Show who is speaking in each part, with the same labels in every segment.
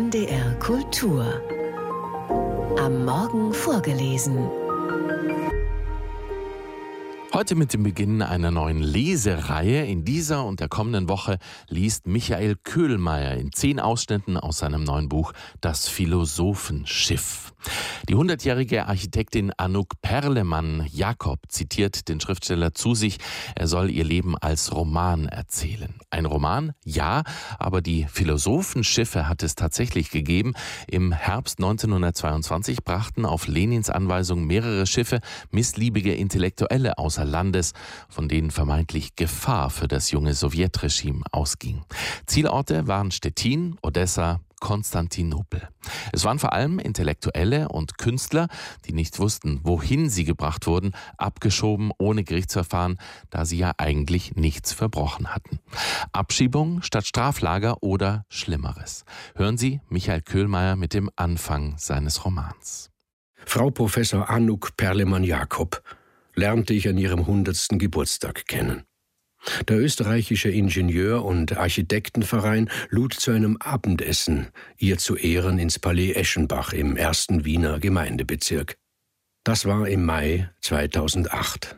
Speaker 1: NDR Kultur. Am Morgen vorgelesen.
Speaker 2: Heute mit dem Beginn einer neuen Lesereihe. In dieser und der kommenden Woche liest Michael Köhlmeier in 10 Ausschnitten aus seinem neuen Buch Das Philosophenschiff. Die 100-jährige Architektin Anouk Perleman-Jacob zitiert den Schriftsteller zu sich, er soll ihr Leben als Roman erzählen. Ein Roman? Ja, aber die Philosophenschiffe hat es tatsächlich gegeben. Im Herbst 1922 brachten auf Lenins Anweisung mehrere Schiffe missliebige Intellektuelle außer Landes, von denen vermeintlich Gefahr für das junge Sowjetregime ausging. Zielorte waren Stettin, Odessa, Konstantinopel. Es waren vor allem Intellektuelle und Künstler, die nicht wussten, wohin sie gebracht wurden, abgeschoben ohne Gerichtsverfahren, da sie ja eigentlich nichts verbrochen hatten. Abschiebung statt Straflager oder Schlimmeres. Hören Sie Michael Köhlmeier mit dem Anfang seines Romans.
Speaker 3: Frau Professor Anouk Perleman-Jacob lernte ich an ihrem 100. Geburtstag kennen. Der österreichische Ingenieur- und Architektenverein lud zu einem Abendessen ihr zu Ehren ins Palais Eschenbach im 1. Wiener Gemeindebezirk. Das war im Mai 2008.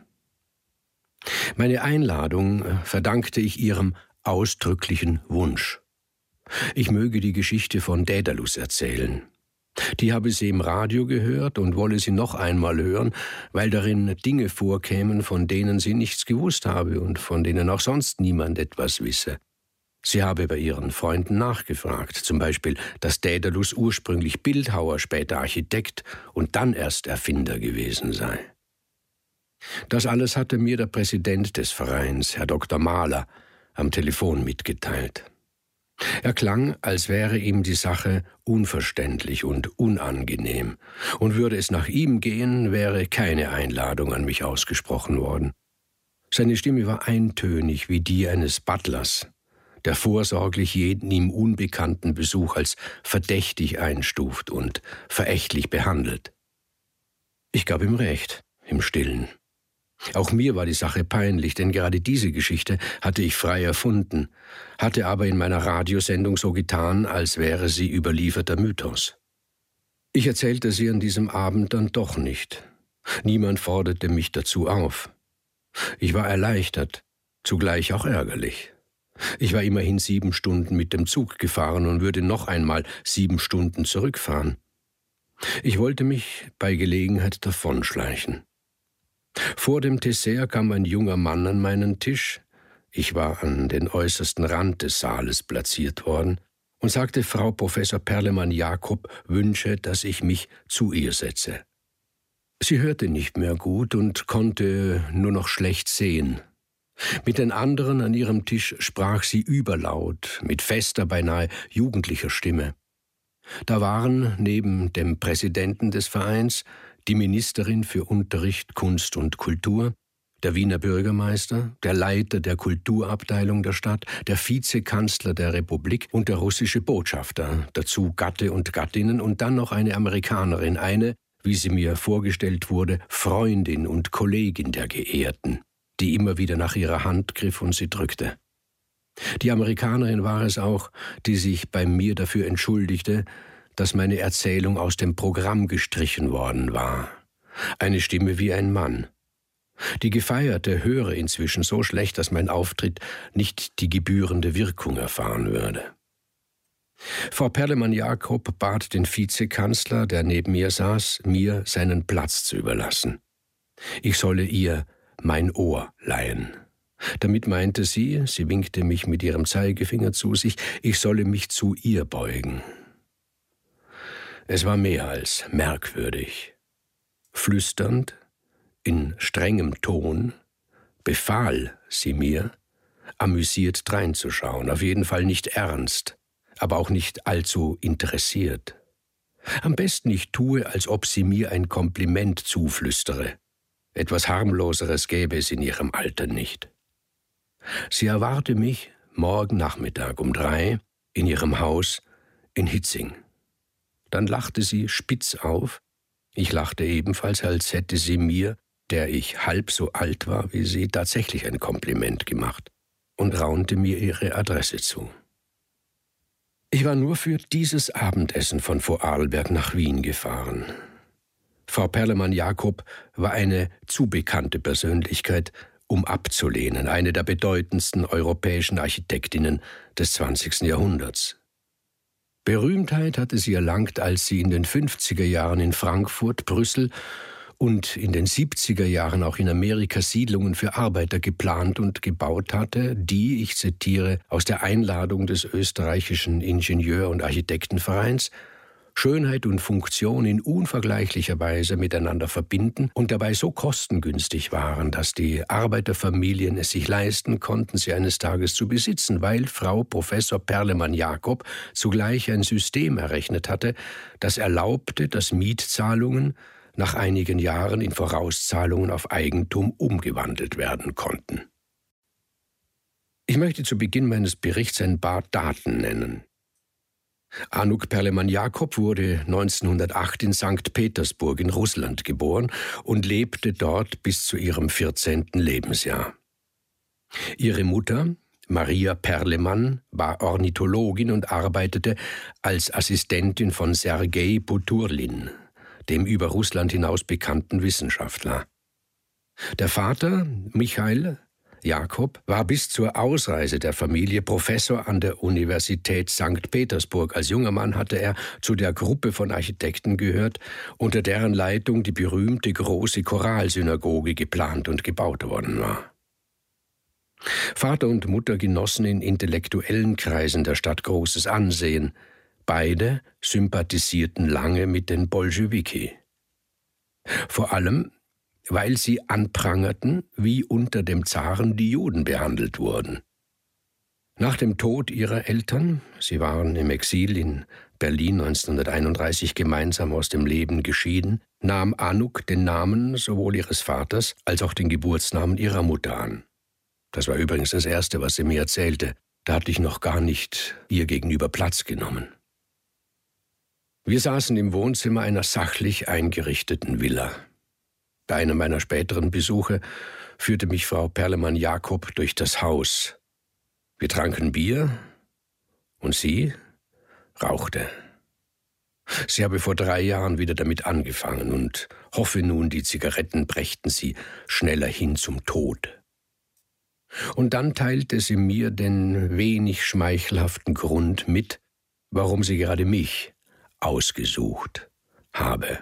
Speaker 3: Meine Einladung verdankte ich ihrem ausdrücklichen Wunsch. Ich möge die Geschichte von Daedalus erzählen. Die habe sie im Radio gehört und wolle sie noch einmal hören, weil darin Dinge vorkämen, von denen sie nichts gewusst habe und von denen auch sonst niemand etwas wisse. Sie habe bei ihren Freunden nachgefragt, zum Beispiel, dass Daedalus ursprünglich Bildhauer, später Architekt und dann erst Erfinder gewesen sei. Das alles hatte mir der Präsident des Vereins, Herr Dr. Mahler, am Telefon mitgeteilt. Er klang, als wäre ihm die Sache unverständlich und unangenehm, und würde es nach ihm gehen, wäre keine Einladung an mich ausgesprochen worden. Seine Stimme war eintönig wie die eines Butlers, der vorsorglich jeden ihm unbekannten Besuch als verdächtig einstuft und verächtlich behandelt. Ich gab ihm recht, im Stillen. Auch mir war die Sache peinlich, denn gerade diese Geschichte hatte ich frei erfunden, hatte aber in meiner Radiosendung so getan, als wäre sie überlieferter Mythos. Ich erzählte sie an diesem Abend dann doch nicht. Niemand forderte mich dazu auf. Ich war erleichtert, zugleich auch ärgerlich. Ich war immerhin 7 Stunden mit dem Zug gefahren und würde noch einmal 7 Stunden zurückfahren. Ich wollte mich bei Gelegenheit davonschleichen. Vor dem Dessert kam ein junger Mann an meinen Tisch, ich war an den äußersten Rand des Saales platziert worden, und sagte, Frau Professor Perleman-Jacob wünsche, dass ich mich zu ihr setze. Sie hörte nicht mehr gut und konnte nur noch schlecht sehen. Mit den anderen an ihrem Tisch sprach sie überlaut, mit fester, beinahe jugendlicher Stimme. Da waren neben dem Präsidenten des Vereins die Ministerin für Unterricht, Kunst und Kultur, der Wiener Bürgermeister, der Leiter der Kulturabteilung der Stadt, der Vizekanzler der Republik und der russische Botschafter, dazu Gatte und Gattinnen und dann noch eine Amerikanerin, eine, wie sie mir vorgestellt wurde, Freundin und Kollegin der Geehrten, die immer wieder nach ihrer Hand griff und sie drückte. Die Amerikanerin war es auch, die sich bei mir dafür entschuldigte, dass meine Erzählung aus dem Programm gestrichen worden war. Eine Stimme wie ein Mann. Die Gefeierte höre inzwischen so schlecht, dass mein Auftritt nicht die gebührende Wirkung erfahren würde. Frau Perleman-Jacob bat den Vizekanzler, der neben mir saß, mir seinen Platz zu überlassen. Ich solle ihr mein Ohr leihen. Damit meinte sie winkte mich mit ihrem Zeigefinger zu sich, ich solle mich zu ihr beugen. Es war mehr als merkwürdig. Flüsternd, in strengem Ton, befahl sie mir, amüsiert dreinzuschauen, auf jeden Fall nicht ernst, aber auch nicht allzu interessiert. Am besten ich tue, als ob sie mir ein Kompliment zuflüstere. Etwas Harmloseres gäbe es in ihrem Alter nicht. Sie erwarte mich morgen Nachmittag um 3 in ihrem Haus in Hitzing. Dann lachte sie spitz auf. Ich lachte ebenfalls, als hätte sie mir, der ich halb so alt war wie sie, tatsächlich ein Kompliment gemacht und raunte mir ihre Adresse zu. Ich Ich war nur für dieses Abendessen von Vorarlberg nach Wien gefahren. Frau Perlemann-Jakob war eine zu bekannte Persönlichkeit, um abzulehnen, eine der bedeutendsten europäischen Architektinnen des 20. Jahrhunderts. Berühmtheit hatte sie erlangt, als sie in den 50er Jahren in Frankfurt, Brüssel und in den 70er Jahren auch in Amerika Siedlungen für Arbeiter geplant und gebaut hatte, die, ich zitiere aus der Einladung des österreichischen Ingenieur- und Architektenvereins, Schönheit und Funktion in unvergleichlicher Weise miteinander verbinden und dabei so kostengünstig waren, dass die Arbeiterfamilien es sich leisten konnten, sie eines Tages zu besitzen, weil Frau Professor Perlemann-Jakob zugleich ein System errechnet hatte, das erlaubte, dass Mietzahlungen nach einigen Jahren in Vorauszahlungen auf Eigentum umgewandelt werden konnten. Ich möchte zu Beginn meines Berichts ein paar Daten nennen. Anuk Perlemann-Jakob wurde 1908 in St. Petersburg in Russland geboren und lebte dort bis zu ihrem 14. Lebensjahr. Ihre Mutter, Maria Perlemann, war Ornithologin und arbeitete als Assistentin von Sergei Buturlin, dem über Russland hinaus bekannten Wissenschaftler. Der Vater, Michail Jakob, war bis zur Ausreise der Familie Professor an der Universität St. Petersburg. Als junger Mann hatte er zu der Gruppe von Architekten gehört, unter deren Leitung die berühmte große Choralsynagoge geplant und gebaut worden war. Vater und Mutter genossen in intellektuellen Kreisen der Stadt großes Ansehen. Beide sympathisierten lange mit den Bolschewiki. Vor allem, weil sie anprangerten, wie unter dem Zaren die Juden behandelt wurden. Nach dem Tod ihrer Eltern, sie waren im Exil in Berlin 1931 gemeinsam aus dem Leben geschieden, nahm Anuk den Namen sowohl ihres Vaters als auch den Geburtsnamen ihrer Mutter an. Das war übrigens das Erste, was sie mir erzählte. Da hatte ich noch gar nicht ihr gegenüber Platz genommen. Wir saßen im Wohnzimmer einer sachlich eingerichteten Villa. Bei einem meiner späteren Besuche führte mich Frau Perlemann-Jakob durch das Haus. Wir tranken Bier und sie rauchte. Sie habe vor 3 Jahren wieder damit angefangen und hoffe nun, die Zigaretten brächten sie schneller hin zum Tod. Und dann teilte sie mir den wenig schmeichelhaften Grund mit, warum sie gerade mich ausgesucht habe.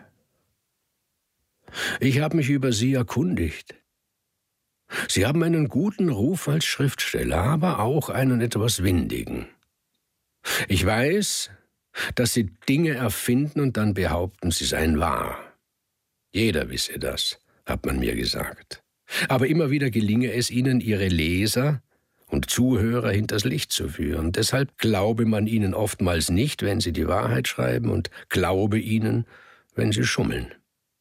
Speaker 3: Ich habe mich über Sie erkundigt. Sie haben einen guten Ruf als Schriftsteller, aber auch einen etwas windigen. Ich weiß, dass Sie Dinge erfinden und dann behaupten, sie seien wahr. Jeder wisse das, hat man mir gesagt. Aber immer wieder gelinge es Ihnen, Ihre Leser und Zuhörer hinters Licht zu führen. Deshalb glaube man Ihnen oftmals nicht, wenn Sie die Wahrheit schreiben, und glaube Ihnen, wenn Sie schummeln.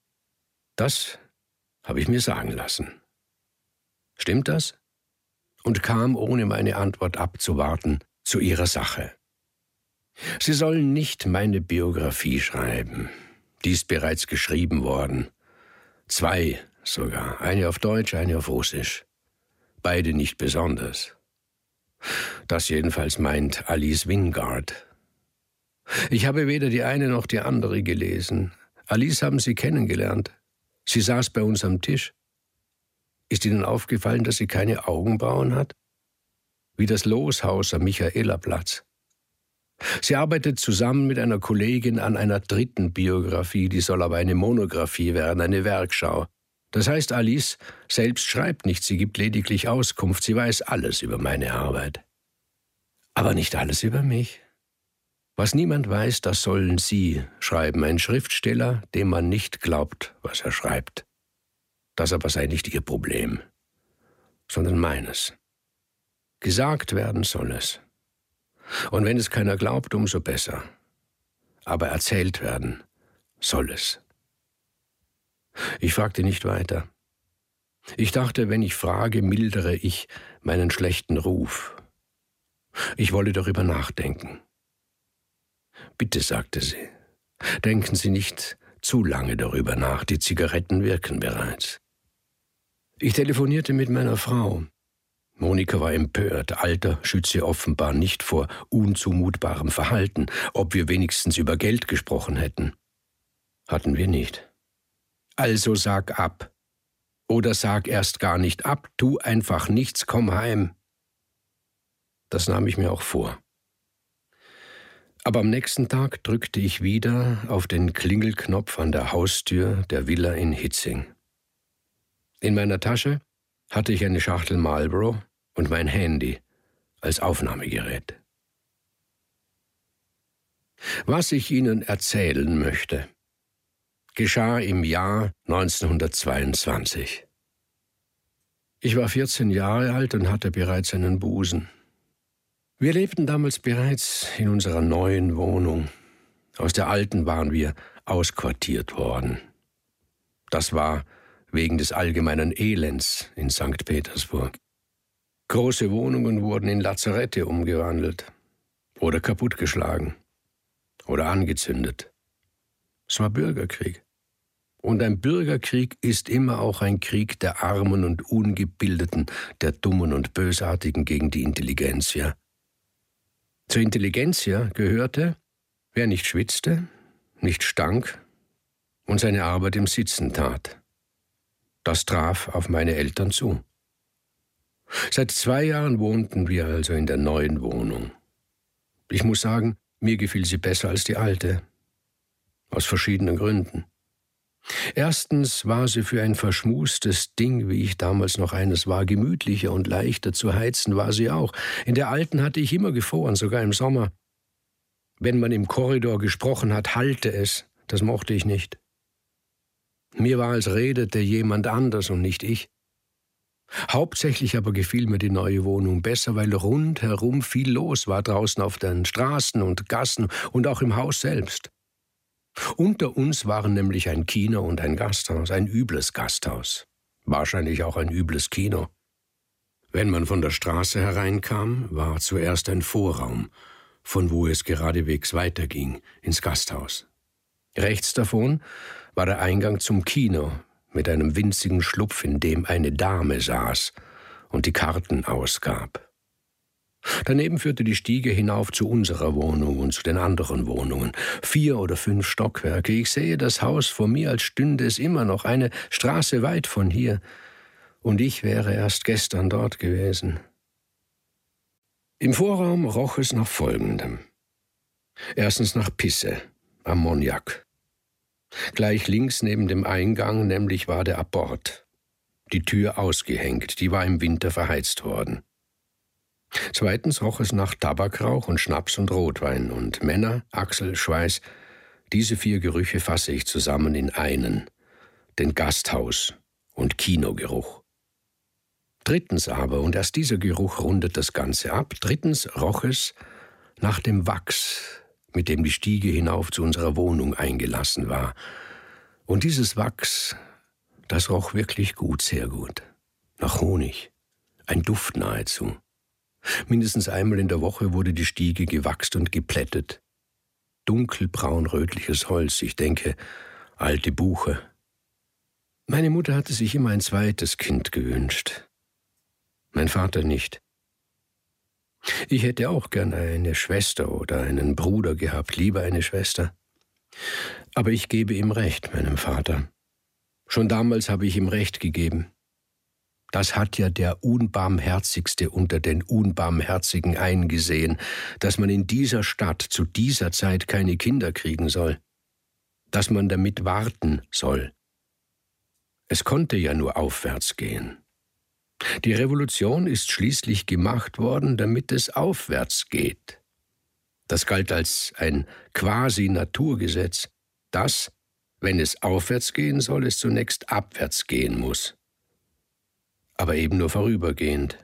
Speaker 3: Das habe ich mir sagen lassen. Stimmt das? Und kam, ohne meine Antwort abzuwarten, zu ihrer Sache. Sie sollen nicht meine Biografie schreiben. Die ist bereits geschrieben worden. 2 sogar. Eine auf Deutsch, eine auf Russisch. Beide nicht besonders. Das jedenfalls meint Alice Wingard. Ich habe weder die eine noch die andere gelesen. Alice haben Sie kennengelernt. Sie saß bei uns am Tisch. Ist Ihnen aufgefallen, dass sie keine Augenbrauen hat? Wie das Loshaus am Michaelerplatz. Sie arbeitet zusammen mit einer Kollegin an einer 3. Biografie, die soll aber eine Monographie werden, eine Werkschau. Das heißt, Alice selbst schreibt nicht, sie gibt lediglich Auskunft, sie weiß alles über meine Arbeit. Aber nicht alles über mich. Was niemand weiß, das sollen Sie schreiben, ein Schriftsteller, dem man nicht glaubt, was er schreibt. Das aber sei nicht Ihr Problem, sondern meines. Gesagt werden soll es. Und wenn es keiner glaubt, umso besser. Aber erzählt werden soll es. Ich fragte nicht weiter. Ich dachte, wenn ich frage, mildere ich meinen schlechten Ruf. Ich wolle darüber nachdenken. Bitte, sagte sie, denken Sie nicht zu lange darüber nach, die Zigaretten wirken bereits. Ich telefonierte mit meiner Frau. Monika war empört. Alter schütze offenbar nicht vor unzumutbarem Verhalten, ob wir wenigstens über Geld gesprochen hätten. Hatten wir nicht. Also sag ab. Oder sag erst gar nicht ab, tu einfach nichts, komm heim. Das nahm ich mir auch vor. Aber am nächsten Tag drückte ich wieder auf den Klingelknopf an der Haustür der Villa in Hietzing. In meiner Tasche hatte ich eine Schachtel Marlboro und mein Handy als Aufnahmegerät. Was ich Ihnen erzählen möchte, geschah im Jahr 1922. Ich war 14 Jahre alt und hatte bereits einen Busen. Wir lebten damals bereits in unserer neuen Wohnung. Aus der alten waren wir ausquartiert worden. Das war wegen des allgemeinen Elends in St. Petersburg. Große Wohnungen wurden in Lazarette umgewandelt oder kaputtgeschlagen oder angezündet. Es war Bürgerkrieg. Und ein Bürgerkrieg ist immer auch ein Krieg der Armen und Ungebildeten, der Dummen und Bösartigen gegen die Intelligenzia. Zur Intelligenzia gehörte, wer nicht schwitzte, nicht stank und seine Arbeit im Sitzen tat. Das traf auf meine Eltern zu. Seit 2 Jahren wohnten wir also in der neuen Wohnung. Ich muss sagen, mir gefiel sie besser als die alte. Aus verschiedenen Gründen. Erstens war sie für ein verschmustes Ding, wie ich damals noch eines war, gemütlicher und leichter zu heizen war sie auch. In der alten hatte ich immer gefroren, sogar im Sommer. Wenn man im Korridor gesprochen hat, hallte es. Das mochte ich nicht. Mir war, als redete jemand anders und nicht ich. Hauptsächlich aber gefiel mir die neue Wohnung besser, weil rundherum viel los war, draußen auf den Straßen und Gassen und auch im Haus selbst. Unter uns waren nämlich ein Kino und ein Gasthaus, ein übles Gasthaus. Wahrscheinlich auch ein übles Kino. Wenn man von der Straße hereinkam, war zuerst ein Vorraum, von wo es geradewegs weiterging, ins Gasthaus. Rechts davon war der Eingang zum Kino mit einem winzigen Schlupf, in dem eine Dame saß und die Karten ausgab. Daneben führte die Stiege hinauf zu unserer Wohnung und zu den anderen Wohnungen. 4 oder 5 Stockwerke. Ich sehe das Haus vor mir, als stünde es immer noch eine Straße weit von hier. Und ich wäre erst gestern dort gewesen. Im Vorraum roch es nach Folgendem. Erstens nach Pisse, Ammoniak. Gleich links neben dem Eingang nämlich war der Abort. Die Tür ausgehängt, die war im Winter verheizt worden. Zweitens roch es nach Tabakrauch und Schnaps und Rotwein und Männer, Achsel, Schweiß. Diese 4 Gerüche fasse ich zusammen in einen, den Gasthaus- und Kinogeruch. Drittens aber, und erst dieser Geruch rundet das Ganze ab, drittens roch es nach dem Wachs, mit dem die Stiege hinauf zu unserer Wohnung eingelassen war. Und dieses Wachs, das roch wirklich gut, sehr gut. Nach Honig, ein Duft nahezu. Mindestens einmal in der Woche wurde die Stiege gewachst und geplättet. Dunkelbraun-rötliches Holz, ich denke, alte Buche. Meine Mutter hatte sich immer ein zweites Kind gewünscht. Mein Vater nicht. Ich hätte auch gern eine Schwester oder einen Bruder gehabt, lieber eine Schwester. Aber ich gebe ihm Recht, meinem Vater. Schon damals habe ich ihm Recht gegeben. Das hat ja der Unbarmherzigste unter den Unbarmherzigen eingesehen, dass man in dieser Stadt zu dieser Zeit keine Kinder kriegen soll, dass man damit warten soll. Es konnte ja nur aufwärts gehen. Die Revolution ist schließlich gemacht worden, damit es aufwärts geht. Das galt als ein Quasi-Naturgesetz, dass, wenn es aufwärts gehen soll, es zunächst abwärts gehen muss. Aber eben nur vorübergehend,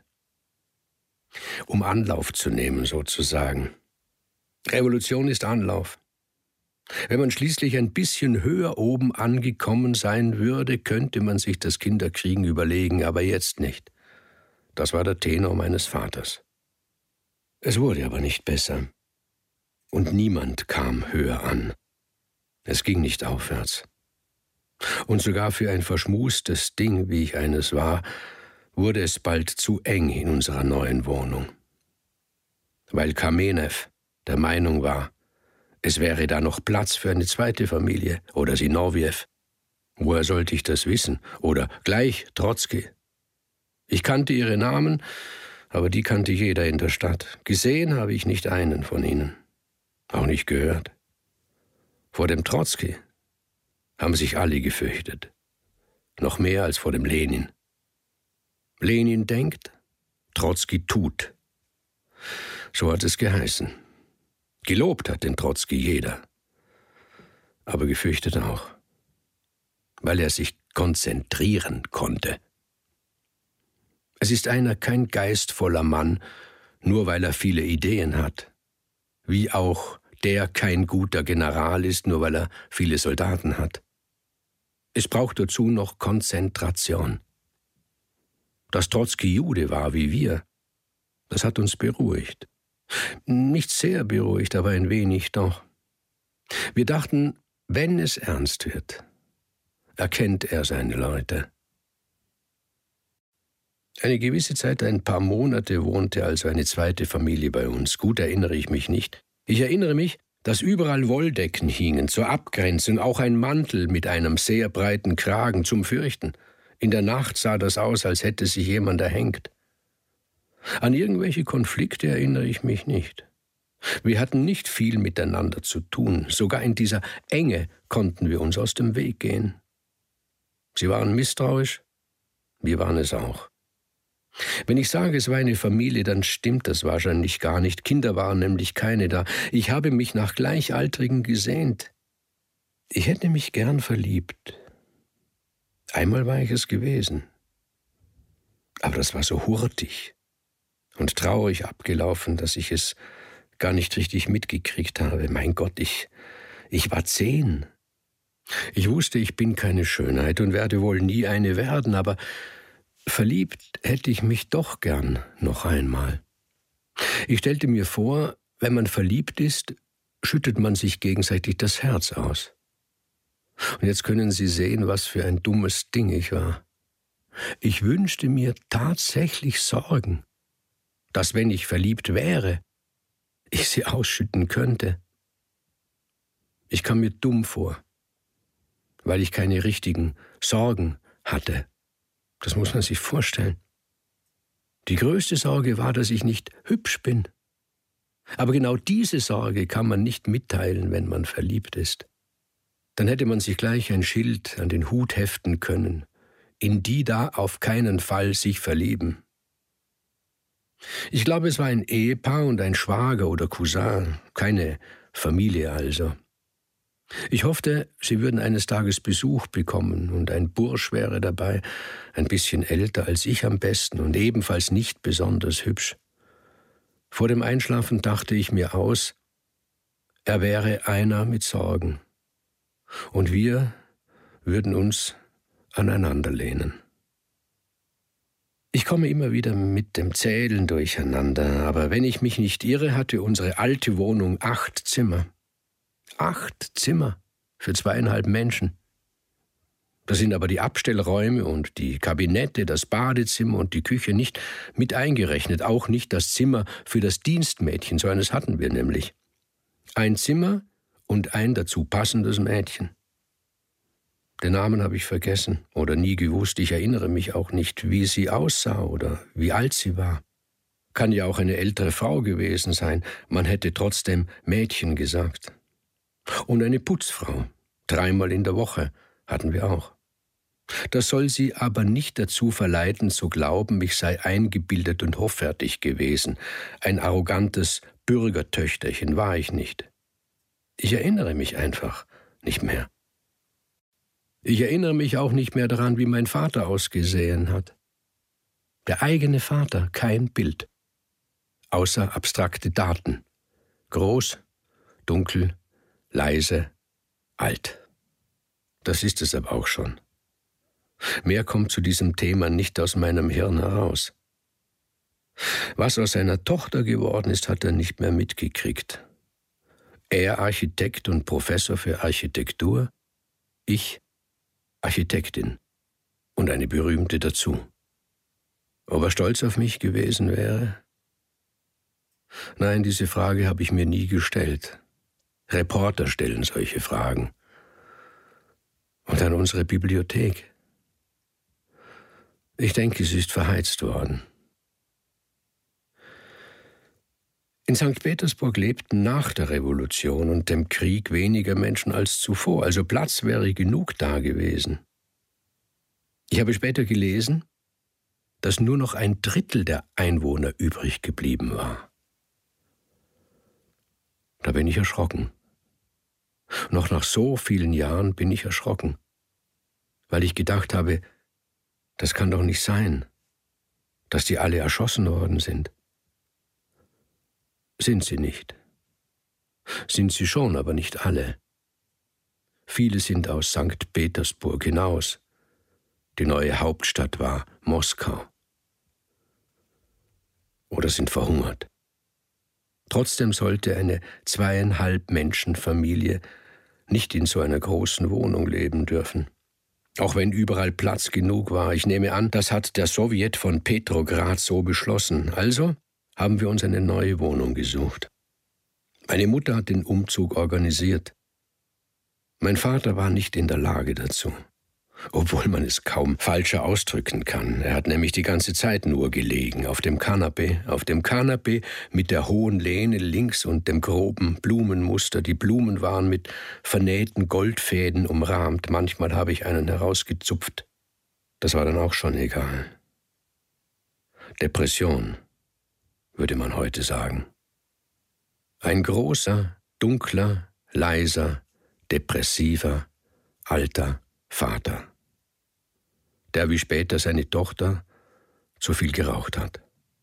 Speaker 3: um Anlauf zu nehmen sozusagen. Revolution ist Anlauf. Wenn man schließlich ein bisschen höher oben angekommen sein würde, könnte man sich das Kinderkriegen überlegen, aber jetzt nicht. Das war der Tenor meines Vaters. Es wurde aber nicht besser. Und niemand kam höher an. Es ging nicht aufwärts. Und sogar für ein verschmustes Ding, wie ich eines war wurde es bald zu eng in unserer neuen Wohnung. Weil Kamenew der Meinung war, es wäre da noch Platz für eine zweite Familie oder Sinowjew. Woher sollte ich das wissen? Oder gleich Trotzki. Ich kannte ihre Namen, aber die kannte jeder in der Stadt. Gesehen habe ich nicht einen von ihnen. Auch nicht gehört. Vor dem Trotzki haben sich alle gefürchtet. Noch mehr als vor dem Lenin. Lenin denkt, Trotzki tut. So hat es geheißen. Gelobt hat den Trotzki jeder, aber gefürchtet auch, weil er sich konzentrieren konnte. Es ist einer kein geistvoller Mann, nur weil er viele Ideen hat, wie auch der kein guter General ist, nur weil er viele Soldaten hat. Es braucht dazu noch Konzentration. Dass Trotzki Jude war wie wir, das hat uns beruhigt. Nicht sehr beruhigt, aber ein wenig doch. Wir dachten, wenn es ernst wird, erkennt er seine Leute. Eine gewisse Zeit, ein paar Monate, wohnte also eine zweite Familie bei uns. Gut erinnere ich mich nicht. Ich erinnere mich, dass überall Wolldecken hingen, zur Abgrenzung, auch ein Mantel mit einem sehr breiten Kragen zum Fürchten. In der Nacht sah das aus, als hätte sich jemand erhängt. An irgendwelche Konflikte erinnere ich mich nicht. Wir hatten nicht viel miteinander zu tun. Sogar in dieser Enge konnten wir uns aus dem Weg gehen. Sie waren misstrauisch, wir waren es auch. Wenn ich sage, es war eine Familie, dann stimmt das wahrscheinlich gar nicht. Kinder waren nämlich keine da. Ich habe mich nach Gleichaltrigen gesehnt. Ich hätte mich gern verliebt. Einmal war ich es gewesen. Aber das war so hurtig und traurig abgelaufen, dass ich es gar nicht richtig mitgekriegt habe. Mein Gott, ich war 10. Ich wusste, ich bin keine Schönheit und werde wohl nie eine werden, aber verliebt hätte ich mich doch gern noch einmal. Ich stellte mir vor, wenn man verliebt ist, schüttet man sich gegenseitig das Herz aus. Und jetzt können Sie sehen, was für ein dummes Ding ich war. Ich wünschte mir tatsächlich Sorgen, dass, wenn ich verliebt wäre, ich sie ausschütten könnte. Ich kam mir dumm vor, weil ich keine richtigen Sorgen hatte. Das muss man sich vorstellen. Die größte Sorge war, dass ich nicht hübsch bin. Aber genau diese Sorge kann man nicht mitteilen, wenn man verliebt ist. Dann hätte man sich gleich ein Schild an den Hut heften können. In die da auf keinen Fall sich verlieben. Ich glaube, es war ein Ehepaar und ein Schwager oder Cousin, keine Familie also. Ich hoffte, sie würden eines Tages Besuch bekommen und ein Bursch wäre dabei, ein bisschen älter als ich am besten und ebenfalls nicht besonders hübsch. Vor dem Einschlafen dachte ich mir aus, er wäre einer mit Sorgen und wir würden uns aneinander lehnen. Ich komme immer wieder mit dem Zählen durcheinander, aber wenn ich mich nicht irre, hatte unsere alte Wohnung 8 Zimmer. 8 Zimmer für 2,5 Menschen. Da sind aber die Abstellräume und die Kabinette, das Badezimmer und die Küche nicht mit eingerechnet, auch nicht das Zimmer für das Dienstmädchen, so eines hatten wir nämlich. Ein Zimmer und ein dazu passendes Mädchen. Den Namen habe ich vergessen oder nie gewusst. Ich erinnere mich auch nicht, wie sie aussah oder wie alt sie war. Kann ja auch eine ältere Frau gewesen sein. Man hätte trotzdem Mädchen gesagt. Und eine Putzfrau. 3-mal in der Woche hatten wir auch. Das soll sie aber nicht dazu verleiten, zu glauben, ich sei eingebildet und hoffärtig gewesen. Ein arrogantes Bürgertöchterchen war ich nicht. Ich erinnere mich einfach nicht mehr. Ich erinnere mich auch nicht mehr daran, wie mein Vater ausgesehen hat. Der eigene Vater, kein Bild. Außer abstrakte Daten. Groß, dunkel, leise, alt. Das ist es aber auch schon. Mehr kommt zu diesem Thema nicht aus meinem Hirn heraus. Was aus seiner Tochter geworden ist, hat er nicht mehr mitgekriegt. Er Architekt und Professor für Architektur, ich Architektin und eine berühmte dazu. Ob er stolz auf mich gewesen wäre? Nein, diese Frage habe ich mir nie gestellt. Reporter stellen solche Fragen. Und dann unsere Bibliothek. Ich denke, sie ist verheizt worden. In St. Petersburg lebten nach der Revolution und dem Krieg weniger Menschen als zuvor, also Platz wäre genug da gewesen. Ich habe später gelesen, dass nur noch 1/3 der Einwohner übrig geblieben war. Da bin ich erschrocken. Noch nach so vielen Jahren bin ich erschrocken, weil ich gedacht habe, das kann doch nicht sein, dass die alle erschossen worden sind. Sind sie nicht. Sind sie schon, aber nicht alle. Viele sind aus St. Petersburg hinaus. Die neue Hauptstadt war Moskau. Oder sind verhungert. Trotzdem sollte eine 2,5 Menschenfamilie nicht in so einer großen Wohnung leben dürfen. Auch wenn überall Platz genug war. Ich nehme an, das hat der Sowjet von Petrograd so beschlossen. Also haben wir uns eine neue Wohnung gesucht. Meine Mutter hat den Umzug organisiert. Mein Vater war nicht in der Lage dazu. Obwohl man es kaum falscher ausdrücken kann. Er hat nämlich die ganze Zeit nur gelegen, auf dem Kanapee mit der hohen Lehne links und dem groben Blumenmuster. Die Blumen waren mit vernähten Goldfäden umrahmt. Manchmal habe ich einen herausgezupft. Das war dann auch schon egal. Depression, würde man heute sagen. Ein großer, dunkler, leiser, depressiver, alter Vater, der wie später seine Tochter zu viel geraucht hat.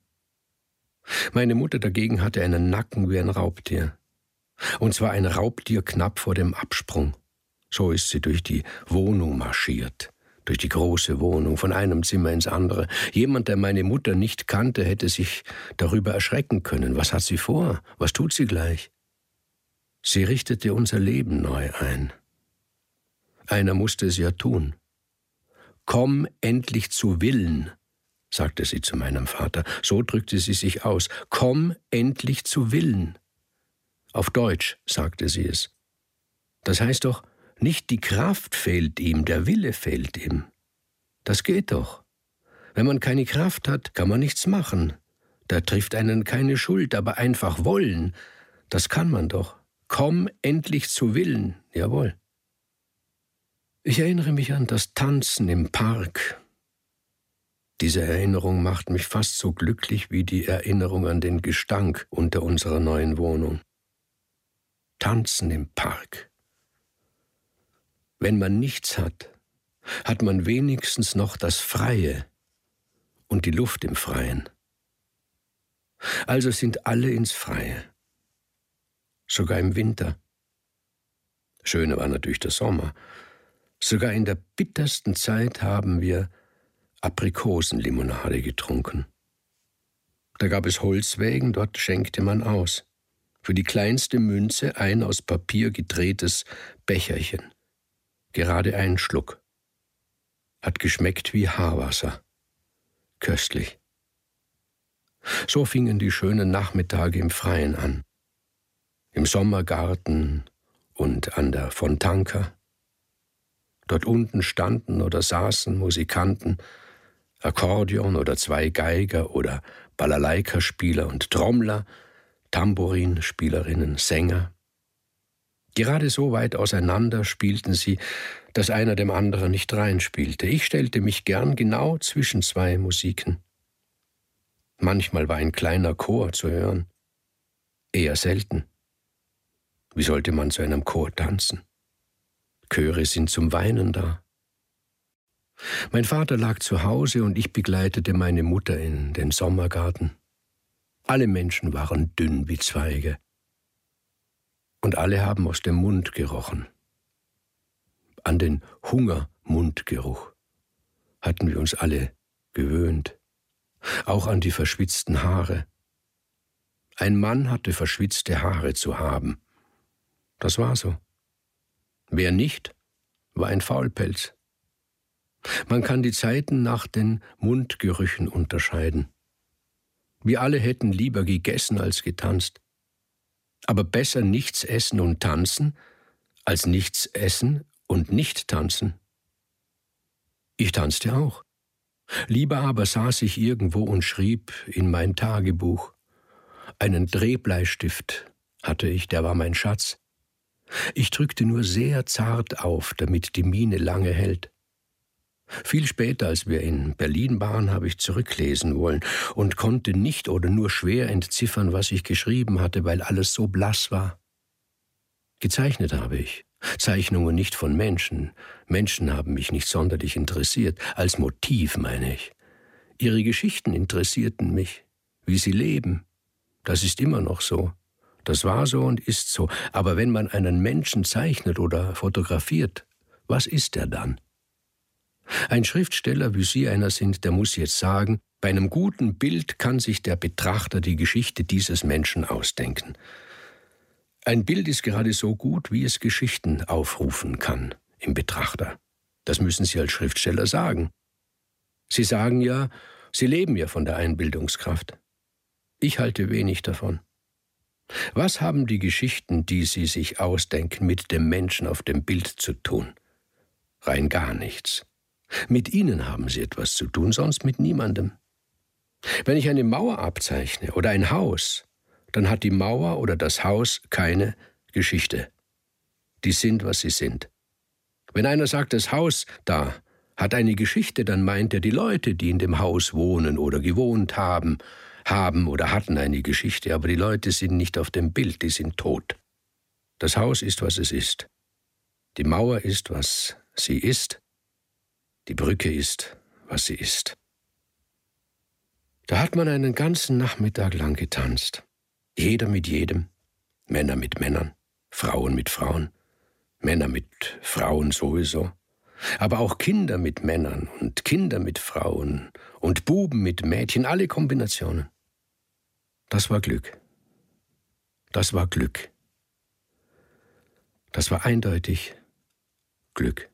Speaker 3: Meine Mutter dagegen hatte einen Nacken wie ein Raubtier. Und zwar ein Raubtier knapp vor dem Absprung. So ist sie durch die Wohnung marschiert, durch die große Wohnung, von einem Zimmer ins andere. Jemand, der meine Mutter nicht kannte, hätte sich darüber erschrecken können. Was hat sie vor? Was tut sie gleich? Sie richtete unser Leben neu ein. Einer musste es ja tun. »Komm endlich zu Willen«, sagte sie zu meinem Vater. So drückte sie sich aus. »Komm endlich zu Willen«. Auf Deutsch sagte sie es. Das heißt doch, nicht die Kraft fehlt ihm, der Wille fehlt ihm. Das geht doch. Wenn man keine Kraft hat, kann man nichts machen. Da trifft einen keine Schuld, aber einfach wollen, das kann man doch. Komm endlich zu Willen, jawohl. Ich erinnere mich an das Tanzen im Park. Diese Erinnerung macht mich fast so glücklich wie die Erinnerung an den Gestank unter unserer neuen Wohnung. Tanzen im Park. Wenn man nichts hat, hat man wenigstens noch das Freie und die Luft im Freien. Also sind alle ins Freie, sogar im Winter. Schöner war natürlich der Sommer. Sogar in der bittersten Zeit haben wir Aprikosenlimonade getrunken. Da gab es Holzwägen, dort schenkte man aus. Für die kleinste Münze ein aus Papier gedrehtes Becherchen. Gerade einen Schluck. Hat geschmeckt wie Haarwasser. Köstlich. So fingen die schönen Nachmittage im Freien an. Im Sommergarten und an der Fontanka. Dort unten standen oder saßen Musikanten, Akkordeon oder 2 Geiger oder Balalaika-Spieler und Trommler, Tambourinspielerinnen, Sänger. Gerade so weit auseinander spielten sie, dass einer dem anderen nicht reinspielte. Ich stellte mich gern genau zwischen 2 Musiken. Manchmal war ein kleiner Chor zu hören, eher selten. Wie sollte man zu einem Chor tanzen? Chöre sind zum Weinen da. Mein Vater lag zu Hause und ich begleitete meine Mutter in den Sommergarten. Alle Menschen waren dünn wie Zweige. Und alle haben aus dem Mund gerochen. An den Hungermundgeruch hatten wir uns alle gewöhnt. Auch an die verschwitzten Haare. Ein Mann hatte verschwitzte Haare zu haben. Das war so. Wer nicht, war ein Faulpelz. Man kann die Zeiten nach den Mundgerüchen unterscheiden. Wir alle hätten lieber gegessen als getanzt. Aber besser nichts essen und tanzen, als nichts essen und nicht tanzen. Ich tanzte auch. Lieber aber saß ich irgendwo und schrieb in mein Tagebuch. Einen Drehbleistift hatte ich, der war mein Schatz. Ich drückte nur sehr zart auf, damit die Mine lange hält. Viel später, als wir in Berlin waren, habe ich zurücklesen wollen und konnte nicht oder nur schwer entziffern, was ich geschrieben hatte, weil alles so blass war. Gezeichnet habe ich. Zeichnungen nicht von Menschen. Menschen haben mich nicht sonderlich interessiert. Als Motiv, meine ich. Ihre Geschichten interessierten mich. Wie sie leben. Das ist immer noch so. Das war so und ist so. Aber wenn man einen Menschen zeichnet oder fotografiert, was ist er dann? Ein Schriftsteller, wie Sie einer sind, der muss jetzt sagen, bei einem guten Bild kann sich der Betrachter die Geschichte dieses Menschen ausdenken. Ein Bild ist gerade so gut, wie es Geschichten aufrufen kann im Betrachter. Das müssen Sie als Schriftsteller sagen. Sie sagen ja, Sie leben ja von der Einbildungskraft. Ich halte wenig davon. Was haben die Geschichten, die Sie sich ausdenken, mit dem Menschen auf dem Bild zu tun? Rein gar nichts. Mit ihnen haben sie etwas zu tun, sonst mit niemandem. Wenn ich eine Mauer abzeichne oder ein Haus, dann hat die Mauer oder das Haus keine Geschichte. Die sind, was sie sind. Wenn einer sagt, das Haus da hat eine Geschichte, dann meint er, die Leute, die in dem Haus wohnen oder gewohnt haben oder hatten eine Geschichte, aber die Leute sind nicht auf dem Bild, die sind tot. Das Haus ist, was es ist. Die Mauer ist, was sie ist. Die Brücke ist, was sie ist. Da hat man einen ganzen Nachmittag lang getanzt. Jeder mit jedem, Männer mit Männern, Frauen mit Frauen, Männer mit Frauen sowieso, aber auch Kinder mit Männern und Kinder mit Frauen und Buben mit Mädchen, alle Kombinationen. Das war Glück. Das war Glück. Das war eindeutig Glück.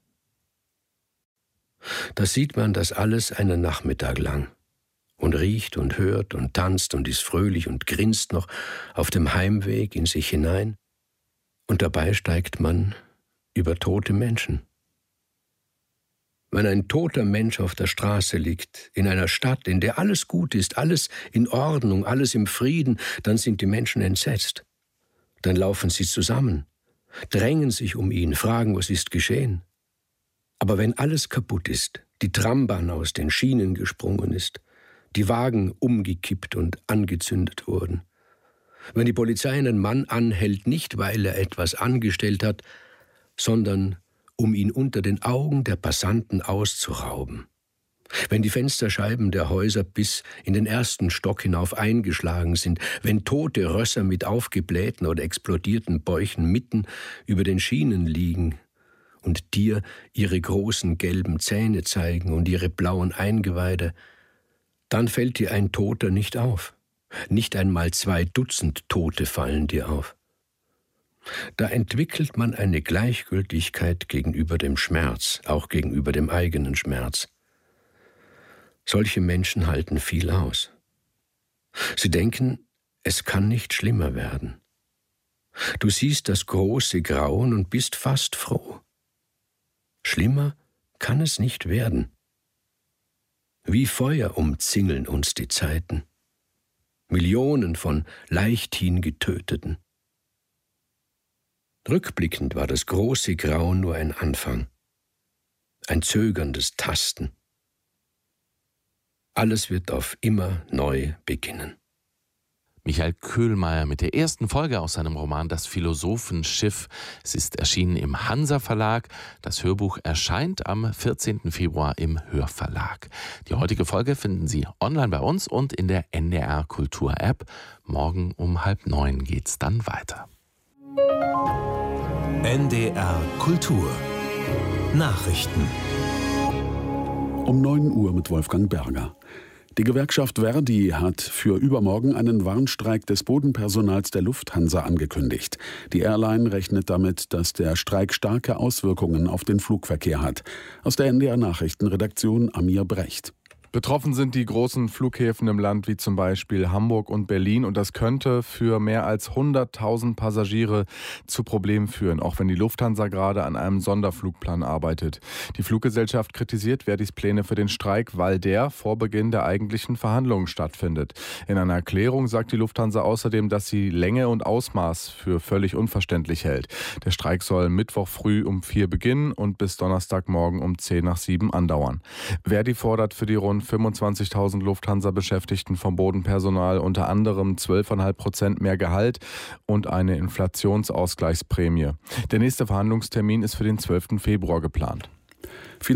Speaker 3: Da sieht man das alles einen Nachmittag lang und riecht und hört und tanzt und ist fröhlich und grinst noch auf dem Heimweg in sich hinein. Und dabei steigt man über tote Menschen. Wenn ein toter Mensch auf der Straße liegt, in einer Stadt, in der alles gut ist, alles in Ordnung, alles im Frieden, dann sind die Menschen entsetzt. Dann laufen sie zusammen, drängen sich um ihn, fragen, was ist geschehen. Aber wenn alles kaputt ist, die Trambahn aus den Schienen gesprungen ist, die Wagen umgekippt und angezündet wurden, wenn die Polizei einen Mann anhält, nicht weil er etwas angestellt hat, sondern um ihn unter den Augen der Passanten auszurauben, wenn die Fensterscheiben der Häuser bis in den ersten Stock hinauf eingeschlagen sind, wenn tote Rösser mit aufgeblähten oder explodierten Bäuchen mitten über den Schienen liegen, und dir ihre großen gelben Zähne zeigen und ihre blauen Eingeweide, dann fällt dir ein Toter nicht auf. Nicht einmal 2 Dutzend Tote fallen dir auf. Da entwickelt man eine Gleichgültigkeit gegenüber dem Schmerz, auch gegenüber dem eigenen Schmerz. Solche Menschen halten viel aus. Sie denken, es kann nicht schlimmer werden. Du siehst das große Grauen und bist fast froh. Schlimmer kann es nicht werden. Wie Feuer umzingeln uns die Zeiten. Millionen von leichthin Getöteten. Rückblickend war das große Grauen nur ein Anfang, ein zögerndes Tasten. Alles wird auf immer neu beginnen.
Speaker 2: Michael Köhlmeier mit der ersten Folge aus seinem Roman Das Philosophenschiff. Es ist erschienen im Hansa Verlag. Das Hörbuch erscheint am 14. Februar im Hörverlag. Die heutige Folge finden Sie online bei uns und in der NDR Kultur App. Morgen um 8:30 geht's dann weiter.
Speaker 4: NDR Kultur Nachrichten
Speaker 5: um 9 Uhr mit Wolfgang Berger. Die Gewerkschaft ver.di hat für übermorgen einen Warnstreik des Bodenpersonals der Lufthansa angekündigt. Die Airline rechnet damit, dass der Streik starke Auswirkungen auf den Flugverkehr hat. Aus der NDR Nachrichtenredaktion Amir Brecht.
Speaker 6: Betroffen sind die großen Flughäfen im Land, wie zum Beispiel Hamburg und Berlin. Und das könnte für mehr als 100.000 Passagiere zu Problemen führen, auch wenn die Lufthansa gerade an einem Sonderflugplan arbeitet. Die Fluggesellschaft kritisiert Verdis Pläne für den Streik, weil der vor Beginn der eigentlichen Verhandlungen stattfindet. In einer Erklärung sagt die Lufthansa außerdem, dass sie Länge und Ausmaß für völlig unverständlich hält. Der Streik soll Mittwoch früh um 4 beginnen und bis Donnerstagmorgen um 6:10 andauern. Verdi fordert für die rund 25.000 Lufthansa-Beschäftigten vom Bodenpersonal unter anderem 12,5% mehr Gehalt und eine Inflationsausgleichsprämie. Der nächste Verhandlungstermin ist für den 12. Februar geplant.